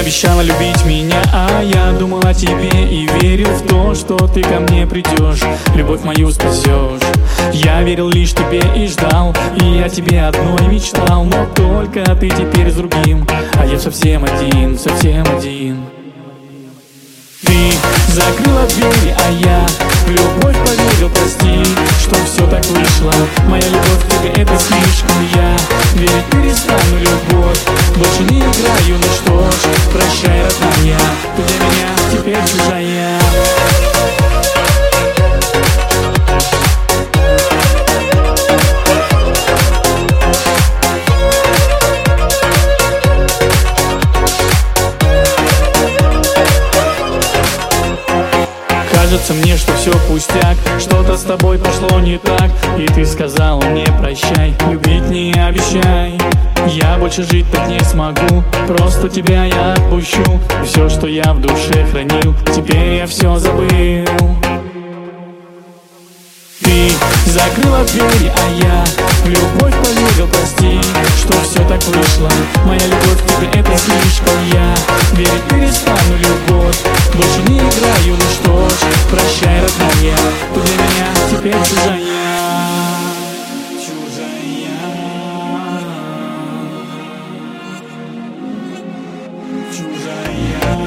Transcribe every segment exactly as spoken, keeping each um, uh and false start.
обещала любить меня, а я думал о тебе и верил в то, что ты ко мне придешь, любовь мою спасешь. Я верил лишь тебе и ждал, и я тебе одной мечтал, но только ты теперь с другим, а я совсем один, совсем один. Ты закрыла двери, а я в любовь поверил, прости, что все так вышло. Моя любовь к тебе это слишком, я верить перестану, любовь больше не играю, ну что ж, прощай, родная, ты для меня теперь чужая. Кажется мне, что все пустяк, что-то с тобой пошло не так, и ты сказала мне прощай, любить не обещай. Я больше жить так не смогу, просто тебя я отпущу. Все, что я в душе хранил, теперь я все забыл. Ты закрыла двери, а я в любовь поверил, прости, что все так вышло. Моя любовь к тебе это слишком, я верить перестану, любовь больше не играю, ну что ж, прощай, родная, ты для меня теперь чужая. Чужая. Чужая.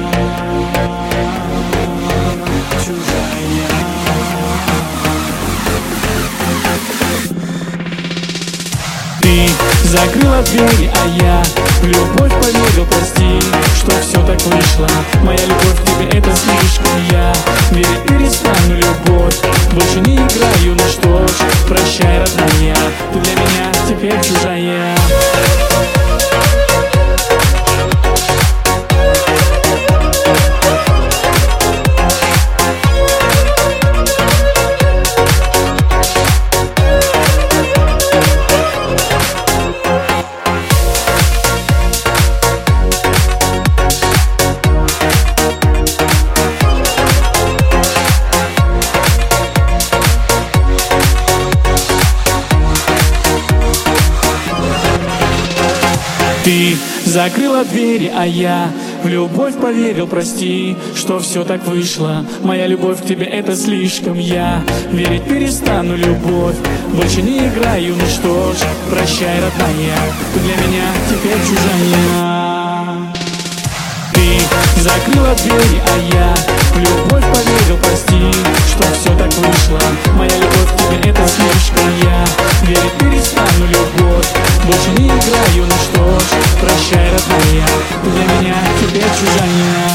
Чужая. Ты закрыла двери, а я в любовь поверил, прости, что все так вышло. Моя любовь к тебе это слишком, я верить перестану, любовь больше не играю, ну что ж, прощай, родная, ты для меня теперь чужая. Ты закрыла двери, а я в любовь поверил, прости, что все так вышло. Моя любовь к тебе это слишком, я верить перестану, любовь больше не играю, ну что ж, прощай, родная, ты для меня теперь чужая. Ты закрыла двери, а я в любовь поверил, прости, что все так вышло. Моя любовь к тебе это слишком, я верить перестану, любовь больше не играю, ну что ж, прощай, родная, ты для меня теперь чужая.